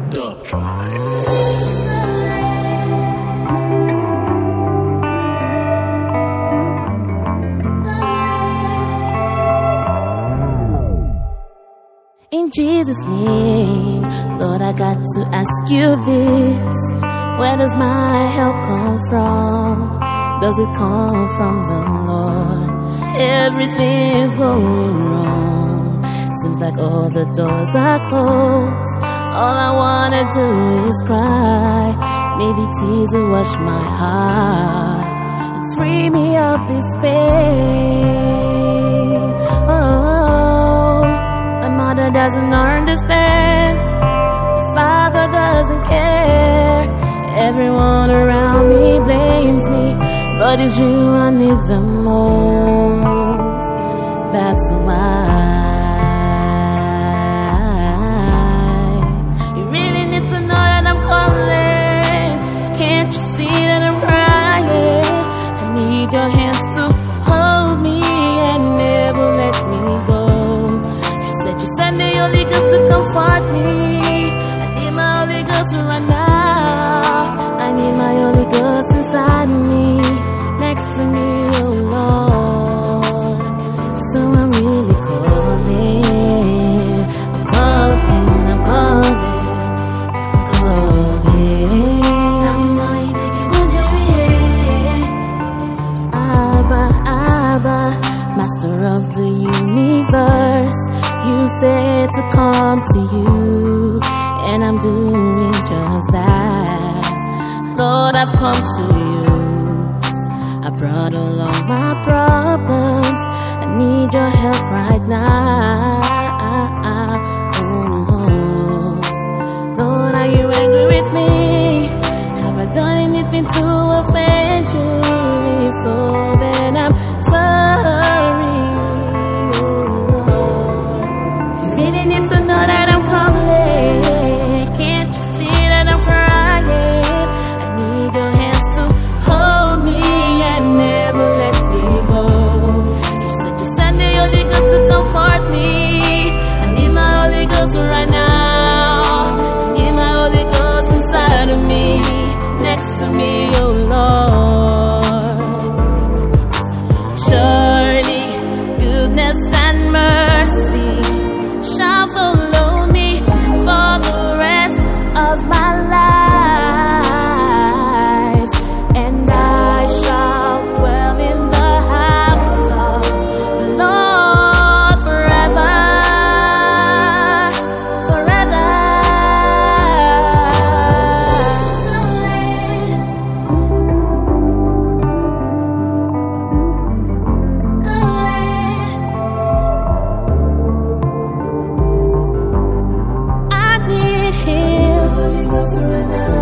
Dub Tribe. In Jesus' name, Lord, I got to ask you this. Where does my help come from? Does it come from the Lord? Everything's going wrong. Seems like all the doors are closed. All I wanna do is cry. Maybe tears will wash my heart and free me of this pain. Oh, my mother doesn't understand. My father doesn't care. Everyone around me blames me, but it's you I need the most. That's why you really need to know that I'm calling. Can't you see that I'm crying? I need your hands to hold me and never let me go. You said you sent the Holy Ghost to comfort me. I need my Holy Ghost right now. I need my Holy Ghost inside me, next to me, oh Lord. So I'm really calling. I'm calling, I'm calling, I'm calling. Abba, Abba, Master of the universe. You said to come to you, and I'm doing just that. Lord, I've come to you. I brought along my problems. I need your help right now. Oh, Lord, are you angry with me? Have I done anything to offend you? If so, then I'm sorry. Oh, you really need to know that I'm calling. Can't you see that I'm crying? Need your hands to hold me and never let me go. You said you sent the Holy Ghost to comfort me. I need my Holy Ghost right now. I need my Holy Ghost inside of me, next to me, oh Lord. Surely goodness and mercy shall follow me for the rest of my life. And I shall dwell in the house of the Lord forever, forever. I need Him.